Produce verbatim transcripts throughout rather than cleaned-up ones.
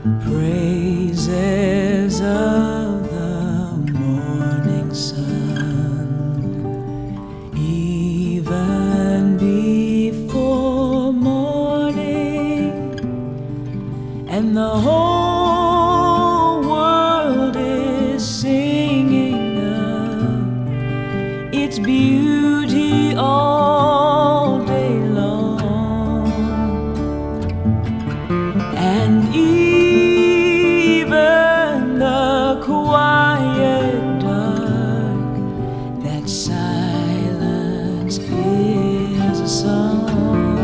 Praises of the morning sun, even before morning, and the whole world is singing of its beauty all day long. And even the quiet dark, that silence is a song.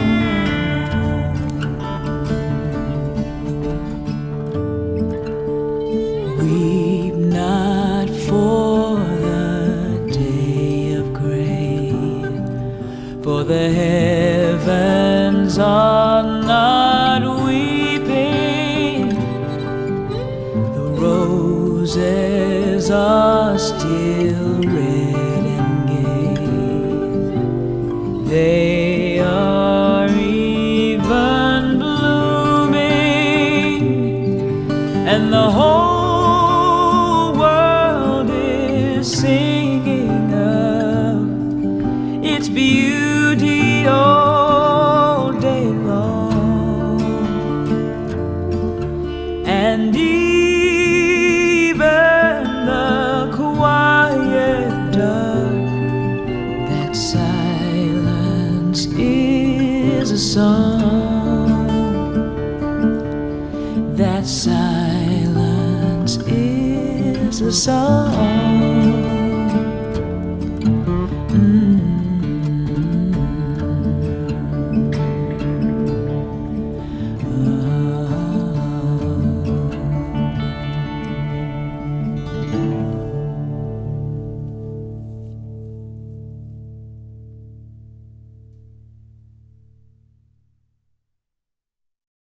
Weep not for the day of grain, for the heavens are not weeping. The roses are still red and gay. They are even blooming, and the whole world is singing of its beauty all day long. And even the quiet dark, that silence is a song. That silence is a song.